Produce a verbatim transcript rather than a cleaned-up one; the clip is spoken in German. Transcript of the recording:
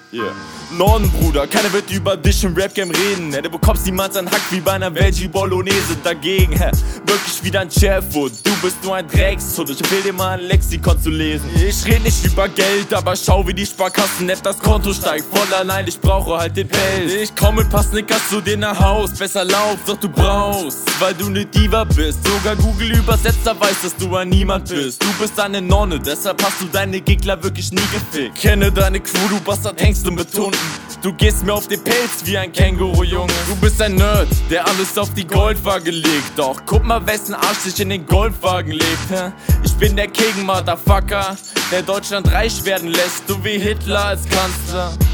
Yeah. Norden, Bruder, keiner wird über dich im Rap-Game reden. Du bekommst niemals einen Hack wie bei einer Veggie Bolognese. Dagegen, hä, wirklich wieder ein Chefwood. Du bist nur ein Dreckshund, ich will dir mal ein Lexikon zu lesen. Ich red nicht über Geld, aber schau wie die Sparkassen-App das Konto steigt. Voll allein, ich brauche halt den Pelz. Ich komm mit paar Snickers zu dir nach Haus. Besser lauf, doch du brauchst, weil du ne Diva bist. Sogar Google-Übersetzer weiß, dass du ein Niemand bist. Du bist eine Nonne, deshalb hast du deine Gegner wirklich nie gefickt. Kenne deine Crew, du Bastard, hängst du mit Hunden. Du gehst mir auf den Pelz wie ein Känguru, Junge. Du bist ein Nerd, der alles auf die Goldwaage legt. Doch guck mal, wessen Arsch sich in den Goldwagen legt, hä? Ich bin der King, Motherfucker, der Deutschland reich werden lässt, du wie Hitler als Kanzler.